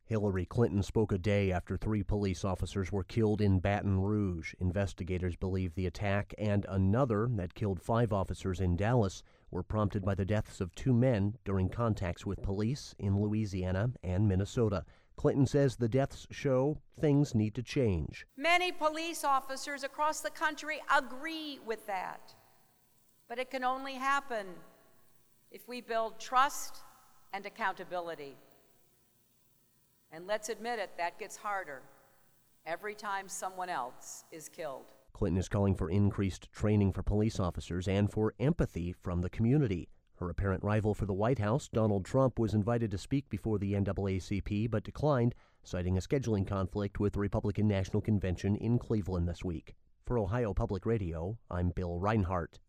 Hillary Clinton spoke a day after 3 police officers were killed in Baton Rouge. Investigators believe the attack and another that killed 5 officers in Dallas were prompted by the deaths of 2 men during contacts with police in Louisiana and Minnesota. Clinton says the deaths show things need to change. Many police officers across the country agree with that. But it can only happen if we build trust and accountability. And let's admit it, that gets harder every time someone else is killed. Clinton is calling for increased training for police officers and for empathy from the community. Her apparent rival for the White House, Donald Trump, was invited to speak before the NAACP but declined, citing a scheduling conflict with the Republican National Convention in Cleveland this week. For Ohio Public Radio, I'm Bill Reinhart.